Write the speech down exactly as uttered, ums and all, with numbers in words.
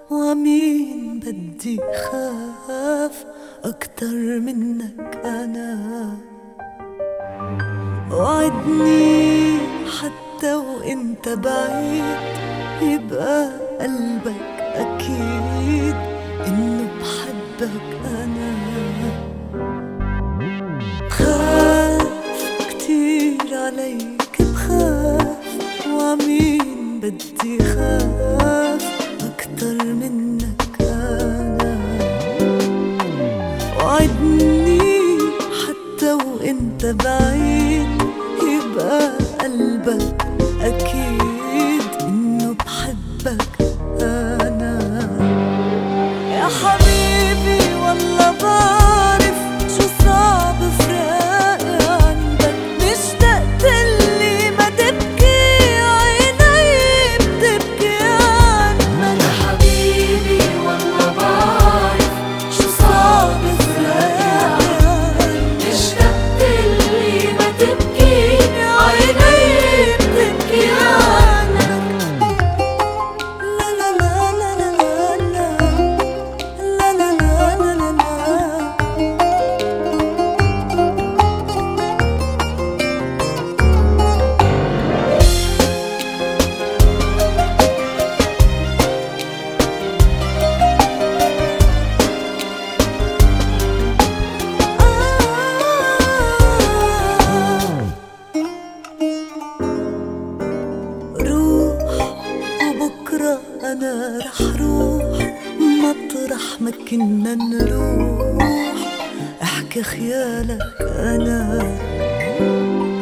ومين بدي خاف أكتر منك أنا؟ وعدني حتى وإنت بعيد يبقى قلبك أكيد إنه بحبك أنا. بخاف كتير عليك بخاف، وعمين بدي خاف أكتر منك أنا. وعدني حتى وإنت بعيد يبقى قلبك أكيد إنه بحبك أنا. يا حبيبي والله بعرف شو صعب فراقي عنك، مشتقت لي ما تبكي عيني بتبكي عنك. يا حبيبي والله بعرف شو صعب فراقي عنك، مشتقت لي ما تبكي عيني بتبكي عنك. لا لا لا لا لا لا لا لا لا لا لا. روح وبكرة أنا رح روح مطرح ما كنا نروح، احكي خيالك أنا.